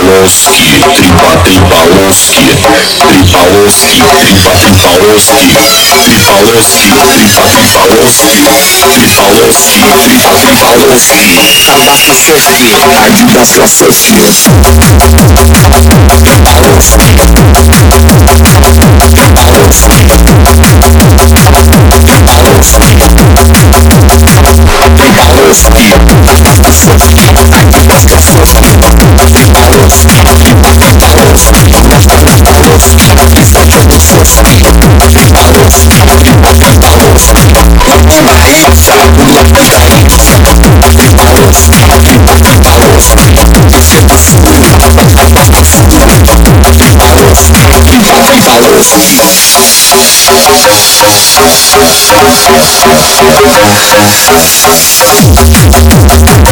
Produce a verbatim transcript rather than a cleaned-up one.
Tripaloski, tripa, tripaloski, tripaloski, tripa, tripaloski, tripaloski, tripa, tripaloski, tripaloski, tripa, tripaloski. Abasta Soski, Adidas Soski. Tripaloski, tripaloski, tripaloski, tripaloski, Abasta Soski, Adidas Soski. Tripaloski, tripa, tripaloski, Abasta Tripaloski, Izdačeno Soski. Tripaloski, tripa, tripaloski, Lopina Ica, Lopina Ica. Tripaloski, tripa, tripaloski, Sveta Sula, Abasta Sula. Tripaloski, tripa, tripaloski. Tripaloski,